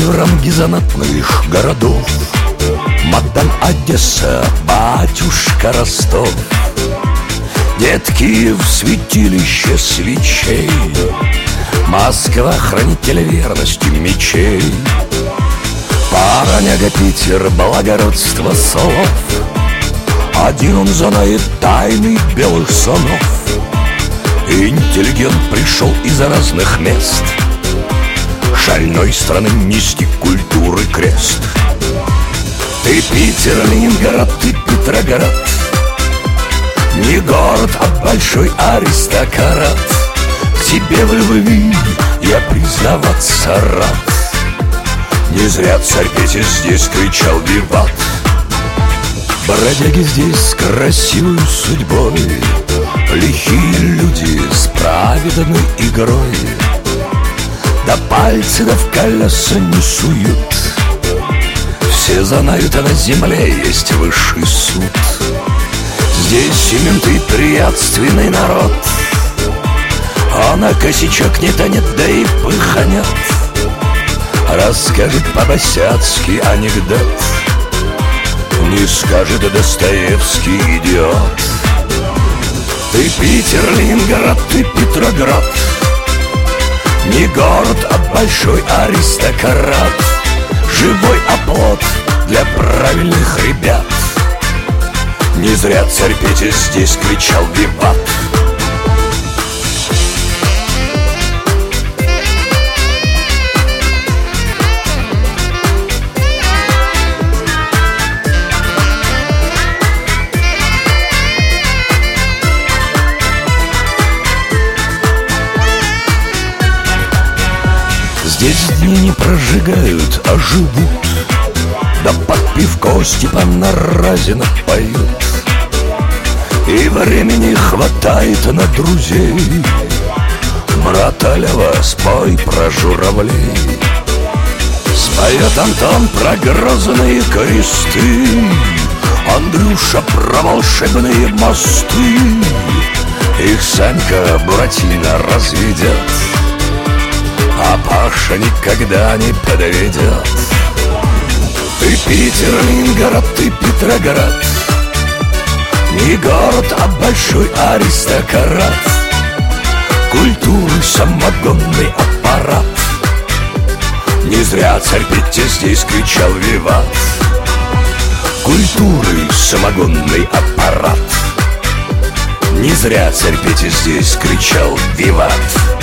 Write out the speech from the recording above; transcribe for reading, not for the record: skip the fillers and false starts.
гизанатных городов. Мадан Одесса, батюшка Ростов. Детки в святилище свечей, Москва, хранитель верности мечей. Параняга Питер, благородство слов. Один он знает тайны белых сонов. Интеллигент пришел из разных мест шальной страны нести культуры крест. Ты Питер, Ленинград, ты Петроград. Не город, а большой аристократ. К тебе в любви я признаваться рад. Не зря царь Петя здесь кричал виват. Бродяги здесь с красивой судьбой, лихие люди с праведной игрой. Да пальцы да в колеса не суют. Все знают, а на земле есть высший суд. Здесь именитый приятственный народ, а на косячок не тянет, да и пыханет. Расскажет по-босяцки анекдот, не скажет Достоевский идиот. Ты Питер, Ленинград, ты Петроград. Не город, а большой аристократ. Живой оплот для правильных ребят. Не зря царь Петя здесь кричал виват. Здесь дни не прожигают, а живут. Да под пивко Степана Разина поют. И времени хватает на друзей. Брат Лева, спой про журавлей. Споет Антон про грозные кресты, Андрюша про волшебные мосты. Их Санька Буратино разведет, а Паша никогда не подведет. Ты Питер, Ленинград, ты Петроград. Не город, а большой аристократ. Культуры самогонный аппарат. Не зря царь Петя здесь кричал виват. Культуры самогонный аппарат. Не зря царь Петя здесь кричал виват.